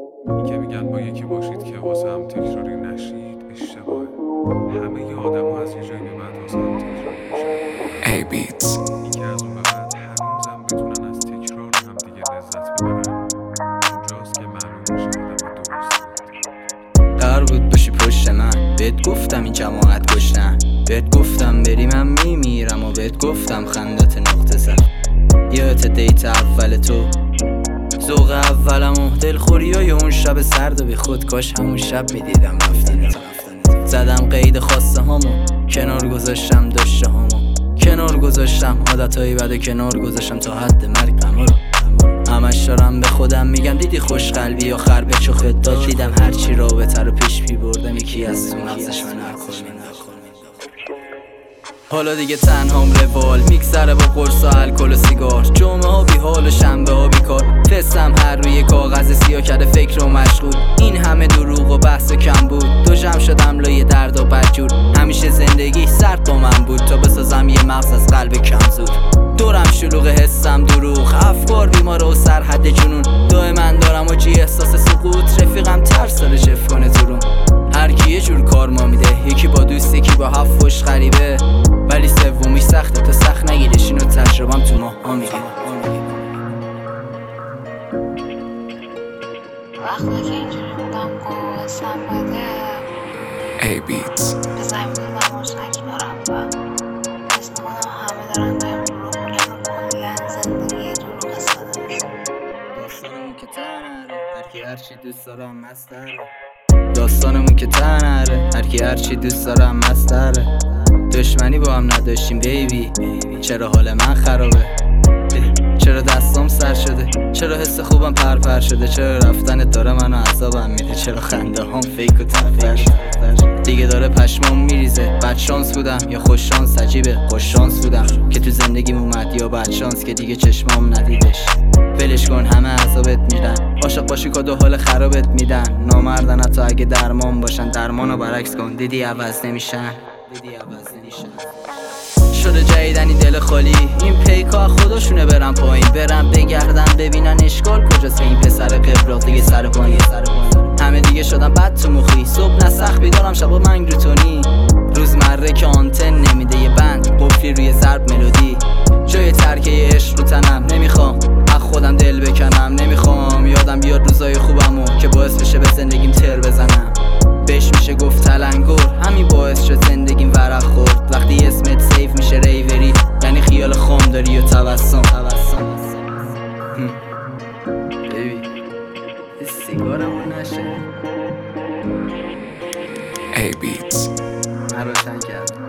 این که میگن با یکی باشید که واسه هم تکراری نشید اشتباهه. همه ی آدم ها از یه جایی به بعد واسه هم تکراری میشن. A-Beats. این که از اون به بعد هنوزم بتونن از تکرار هم دیگه لذت ببرن، اونجاست که معلوم میشه آدم درست. قرار بود باشی پشت من، بهت گفتم این جماعت گشتن، بهت گفتم بری من میمیرم و بهت گفتم خندت نقطه زد. یادت دیت اول تو، ذوق اولم و دلخوریای اون شب سرد و بی خود، کاش همون شب میدیدم رفتن تو. زدم قید خواسته هامو، کنار گذاشتم داشته هامو، کنار گذاشتم عادتهای بد کنار گذاشتم تا حد مرگ غمو رو. همش دارم به خودم میگم دیدی خوش قلبی آخر به چو خداد، دیدم هرچی رابطه رو پیش بی بردم یکی از تو مغزش من حالا دیگه تنهام روال میگذره با قرص و الکل و سیگار، جمعه ها بی حال و شنبه ها بی کار، فستم هر روی کاغذ سیاه کرده فکر و مشغول. این همه دروغ و بحث و کم بود، دو جمع شدم لای درد و بدجور. همیشه زندگی سرد با من بود تا بسازم یه مغز از قلب کمزور. دورم شلوغ حسم دروغ، افکار بیمار و سرحد جنون. دائما دارم و چی احساس سقوط، رفیقم ترس داره شف کنه تو روم. هر کی یه جور کار ما میده، یکی با دوست یکی با هفت فش غریبه، ولی سومیش سخته تا سخت نگیرش، اینو تجربم تو ماه ها میگه. وقتی که اینجوری بودم قوستم بده A-Beats. به زمین بودم و کنارم و حس میکنم همه دارن بهم دروغ میگن و کلن زندگی دروغ ساده میشه. داستانمون که تنره هرکی هرچی دوست دارم مستره، داستانمون که تنره هرکی هرچی دوست دارم مستره. دشمنی با هم نداشتیم بیبی، چرا حال من خرابه، چرا دستام سر شده، چرا حس خوبم پرپر شده، چرا رفتنت داره منو عذابم میده، چرا خنده هم فیک و تفر دیگه داره پشمام میریزه. بد شانس بودم یا خوش شانس، عجیبه خوش شانس بودم که تو زندگیم اومد، یا بد شانس که دیگه چشمام ندیدش. ولش کن همه عذابت میدن، عاشق باشی کدو حال خرابت میدن. نامردن حتی اگه درمان باشن، درمانو برعکس کن دیدی عوض نمیشن. شده جدیدنی دل خالی، این پیکا خودشونه برن پایین، برن بگردن ببینن اشکال کجاست. این پسر قبراق دیگه سر پایین، همه دیگه شدن بد تو مخی. صبح نسخ بیدارم شبا منگ رو تونی، روزمره که آنتن نمیده یه بند قفلی روی ضرب ملودی. جای ترکه عشق رو تنم، نمیخوام از خودم دل بکنم، نمیخوام یادم بیاد روزای خوبمو که باعث بشه به زندگیم تر بزنم. بهش میشه گفت تلنگر، همین باعث شد زندگیم ورق خورد. وقتی اسمت سیف میشه ریوری، یعنی خیال خام داری و تبسم. ببین سیگارمون نشه. A-Beats. من روشن کردم.